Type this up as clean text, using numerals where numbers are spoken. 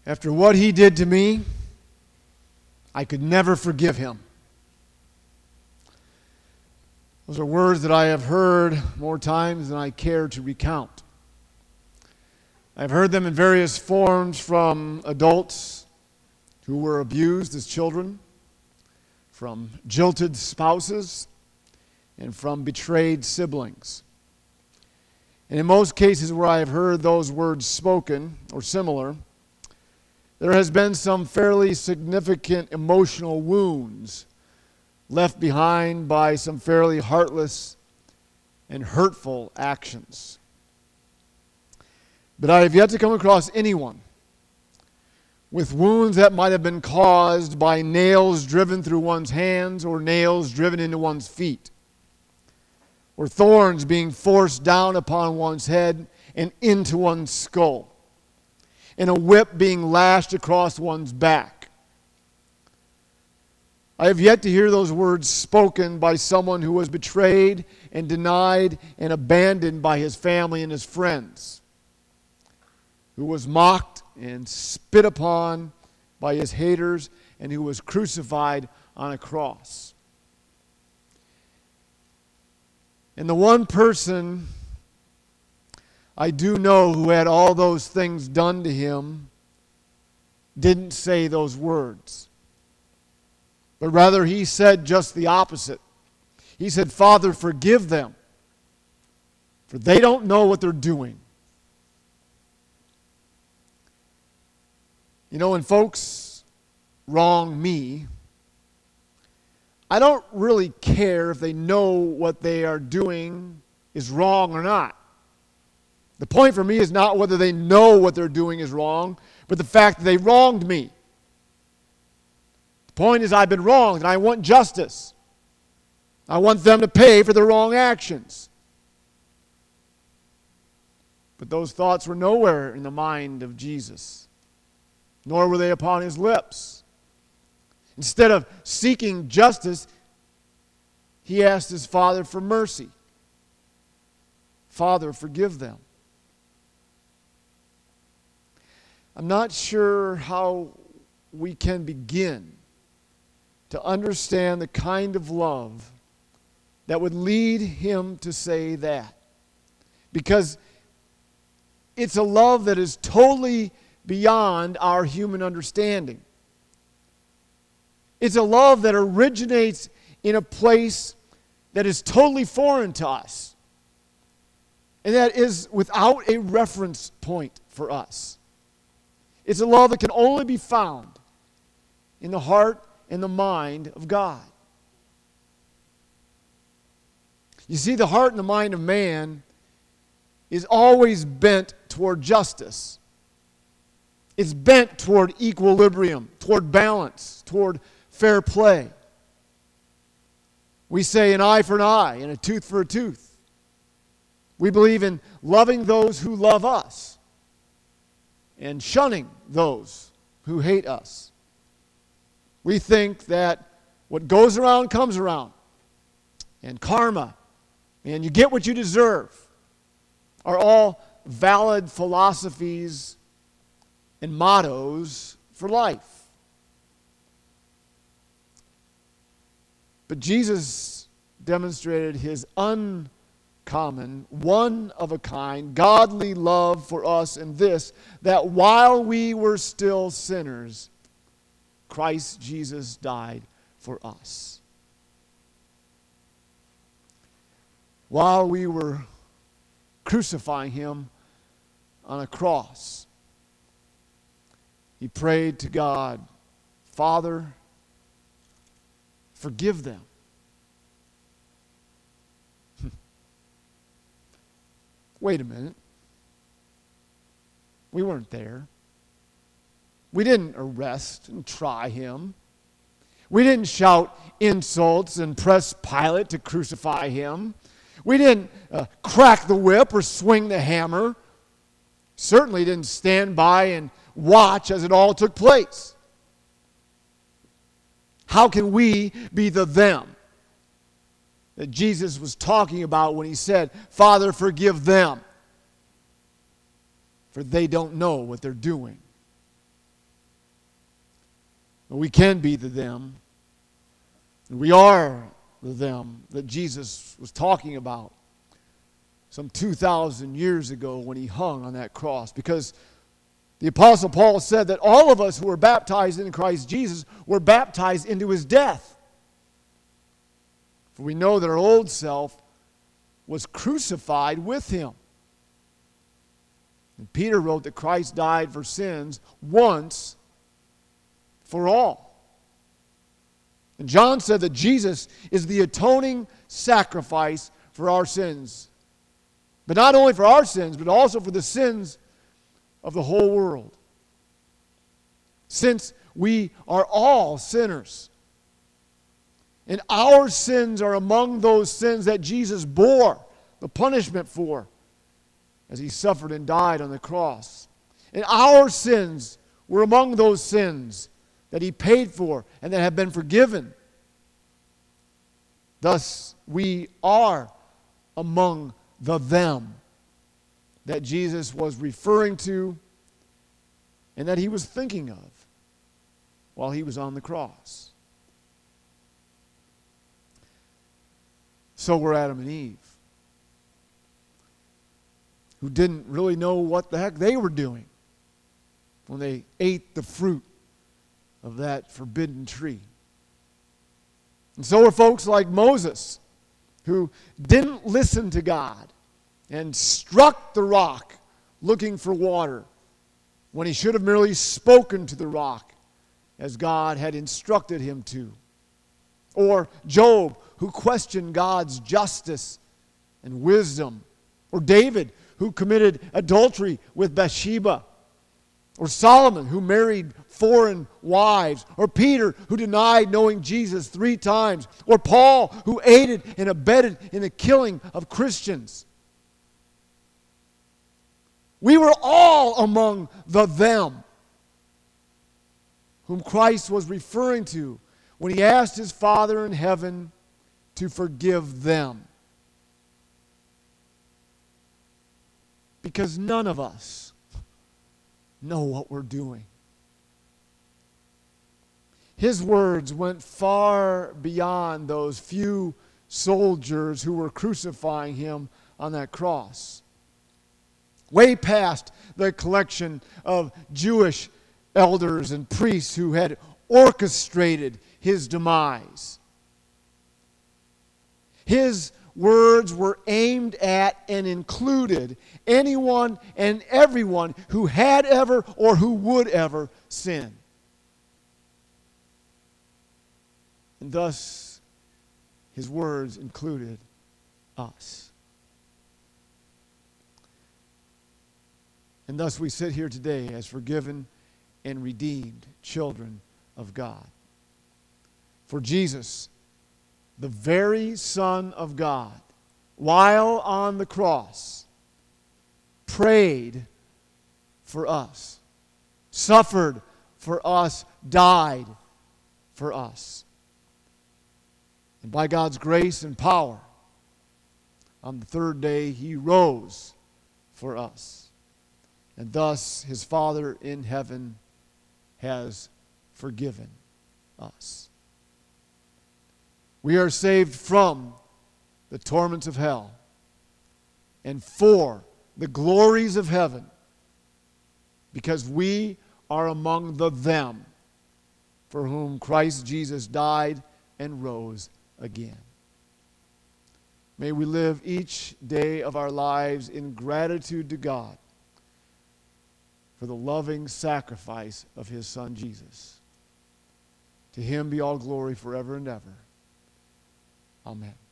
After what he did to me, I could never forgive him. Those are words that I have heard more times than I care to recount. I've heard them in various forms from adults who were abused as children, from jilted spouses, and from betrayed siblings. And in most cases where I have heard those words spoken or similar, there has been some fairly significant emotional wounds left behind by some fairly heartless and hurtful actions. But I have yet to come across anyone with wounds that might have been caused by nails driven through one's hands or nails driven into one's feet, or thorns being forced down upon one's head and into one's skull, and a whip being lashed across one's back. I have yet to hear those words spoken by someone who was betrayed and denied and abandoned by his family and his friends, who was mocked and spit upon by his haters, and who was crucified on a cross. And the one person I do know who had all those things done to him didn't say those words. But rather he said just the opposite. He said, "Father, forgive them, for they don't know what they're doing." You know, when folks wrong me, I don't really care if they know what they are doing is wrong or not. The point for me is not whether they know what they're doing is wrong, but the fact that they wronged me. The point is I've been wronged and I want justice. I want them to pay for their wrong actions. But those thoughts were nowhere in the mind of Jesus, nor were they upon his lips. Instead of seeking justice, he asked his Father for mercy. "Father, forgive them." I'm not sure how we can begin to understand the kind of love that would lead him to say that. Because it's a love that is totally beyond our human understanding. It's a love that originates in a place that is totally foreign to us, and that is without a reference point for us. It's a love that can only be found in the heart and the mind of God. You see, the heart and the mind of man is always bent toward justice. It's bent toward equilibrium, toward balance, toward fair play. We say an eye for an eye and a tooth for a tooth. We believe in loving those who love us and shunning those who hate us. We think that what goes around comes around, and karma and you get what you deserve are all valid philosophies and mottos for life. But Jesus demonstrated his uncommon, one-of-a-kind, godly love for us in this, that while we were still sinners, Christ Jesus died for us. While we were crucifying him on a cross, he prayed to God, "Father, forgive them." Wait a minute. We weren't there. We didn't arrest and try him. We didn't shout insults and press Pilate to crucify him. We didn't crack the whip or swing the hammer. Certainly didn't stand by and watch as it all took place. How can we be the them that Jesus was talking about when he said, "Father, forgive them, for they don't know what they're doing"? We can be the them. We are the them that Jesus was talking about some 2,000 years ago when he hung on that cross. Because the Apostle Paul said that all of us who were baptized in Christ Jesus were baptized into his death. For we know that our old self was crucified with him. And Peter wrote that Christ died for sins once for all. And John said that Jesus is the atoning sacrifice for our sins. But not only for our sins, but also for the sins of the whole world. Since we are all sinners, and our sins are among those sins that Jesus bore the punishment for as he suffered and died on the cross. And our sins were among those sins that he paid for and that have been forgiven. Thus, we are among the them that Jesus was referring to and that he was thinking of while he was on the cross. So were Adam and Eve, who didn't really know what the heck they were doing when they ate the fruit of that forbidden tree. And so were folks like Moses, who didn't listen to God and struck the rock looking for water when he should have merely spoken to the rock as God had instructed him to. Or Job, who questioned God's justice and wisdom. Or David, who committed adultery with Bathsheba. Or Solomon, who married foreign wives. Or Peter, who denied knowing Jesus 3 times. Or Paul, who aided and abetted in the killing of Christians. We were all among the them whom Christ was referring to when he asked his Father in heaven to forgive them. Because none of us know what we're doing. His words went far beyond those few soldiers who were crucifying him on that cross. Way past the collection of Jewish elders and priests who had orchestrated his demise. His words were aimed at and included anyone and everyone who had ever or who would ever sin. And thus, his words included us. And thus we sit here today as forgiven and redeemed children of God. For Jesus, the very Son of God, while on the cross, prayed for us, suffered for us, died for us. And by God's grace and power, on the 3rd day, he rose for us. And thus, his Father in heaven has forgiven us. We are saved from the torments of hell and for the glories of heaven because we are among the them for whom Christ Jesus died and rose again. May we live each day of our lives in gratitude to God for the loving sacrifice of his Son Jesus. To him be all glory forever and ever. Amen.